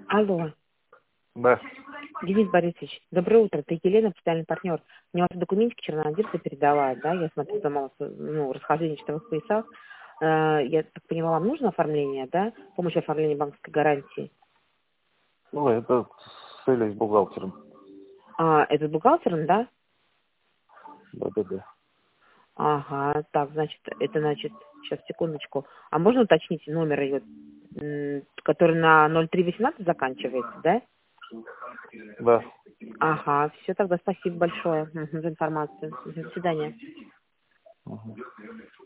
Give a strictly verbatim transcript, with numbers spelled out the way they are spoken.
Алло. Да. Денис Борисович, доброе утро. Ты Елена, официальный партнер. Мне ваши документики чернонадирцы передала, да? Я смотрю, там ну, расхождение в часовых поясах. Э, Я так поняла, вам нужно оформление, да? Помощь оформления банковской гарантии. Ну, это с Элей, с бухгалтером. А, это с бухгалтером, да? Да-да-да. Ага, так, значит, это значит, сейчас, секундочку. А можно уточнить номер ее, м, который на ноль три восемнадцать заканчивается, да? Да. Ага, все, тогда спасибо большое мгм, за информацию. Мгм, до свидания. Мгм.